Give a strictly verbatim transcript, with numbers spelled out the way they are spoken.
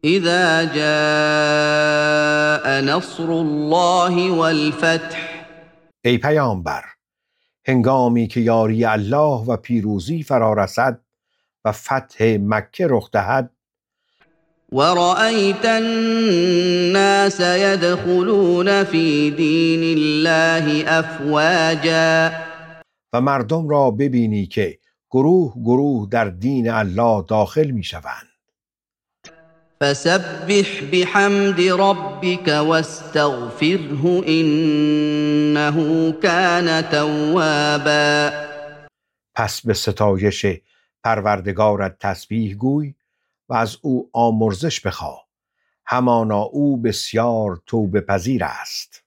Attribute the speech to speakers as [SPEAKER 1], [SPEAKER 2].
[SPEAKER 1] اذا جاء نصر الله والفتح.
[SPEAKER 2] ای پیامبر، هنگامی که یاری الله و پیروزی فرا رسد و فتح مکه رخ دهد،
[SPEAKER 1] ورأيت الناس يدخلون في دين الله افواجا.
[SPEAKER 2] و مردم را ببینی که گروه گروه در دین الله داخل می شوند.
[SPEAKER 1] فسبح بحمد ربك واستغفره انه كان توابا.
[SPEAKER 2] پس به ستایش پروردگارت تسبیح گوی و از او آمرزش بخواه، همانا او بسیار توبه پذیر است.